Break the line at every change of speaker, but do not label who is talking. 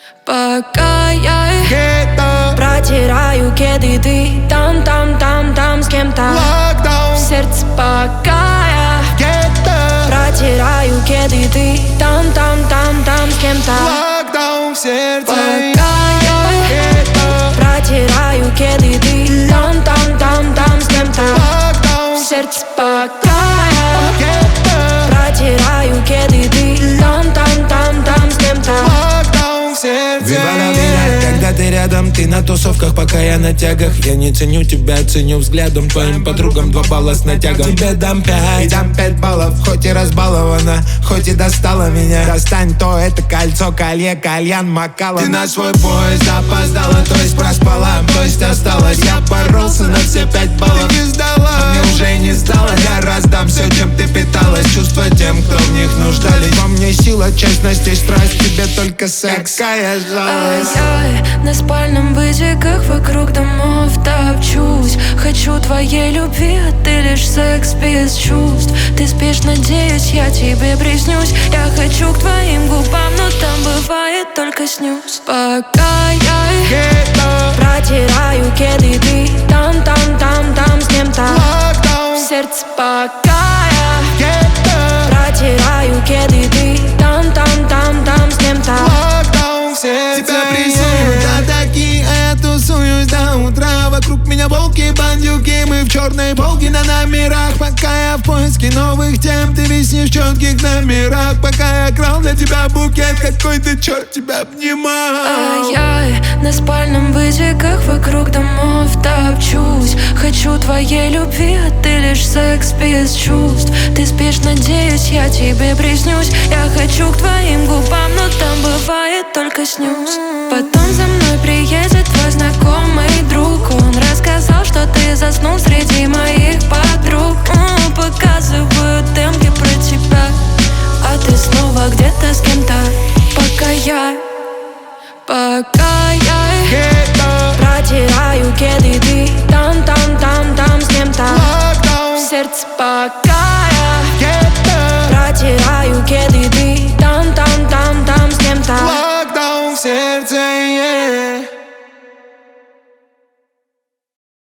Пока я протираю кеды, ты там с кем-то.
Локдаун.
В сердце пока я протираю кеды, ты там с кем-то.
Локдаун в сердце.
Пока я протираю кеды, ты там с кем-то.
Локдаун.
В сердце пока я протираю кеды, ты там с кем-то.
Локдаун в сердце.
Viva la vida, когда ты рядом, ты на тусовках, пока я на тягах. Я не ценю тебя, ценю взглядом. Твоим подругам 2 балла с натягом. Тебе дам 5, и дам 5 баллов. Хоть и разбалована, хоть и достала меня. Достань то, это кольцо, колье, кальян, макала. Ты на свой поезд опоздала, то есть проспала, то есть осталась. Я боролся на все 5 баллов.
Ты не сдала,
а мне уже не стало. Я раздам все, чем ты питалась. Чувства тем, кто в них нуждались. Во мне сила, честность и страсть. Тебе только секс, какая жалость.
Я на спальном быте, как вокруг домов топчусь. Хочу твоей любви, а ты лишь секс без чувств. Ты спишь, надеюсь, я тебе приснюсь. Я хочу к твоим губам, но там бывает только снюс. Пока я протираю кеды, ты там с кем-то.
локдаун.
В сердце пока я протираю кеды, ты там с кем-то.
Локдаун в сердце.
Тебя прессуют атаки, а я тусуюсь до утра. Вокруг меня волки, бандюки, мы в черной волге на номерах. Пока я в поиске новых тем, ты виснешь в четких номерах. Пока я крал для тебя букет, какой ты черт тебя обнимал.
Я на спальном быте, как вокруг домов топчусь. Хочу твоей любви, а ты лишь секс без чувств. Ты спишь, надеюсь, я тебе приснюсь. Я хочу к твоим губам, но там бывает только снюс. Потом за мной приедет твой знакомый друг. Он рассказал, что ты заснул среди моих подруг. Показывают демки про тебя, а ты снова где-то с кем-то. Пока я протираю кеды, ты там с кем-то.
Локдаун.
В сердце пока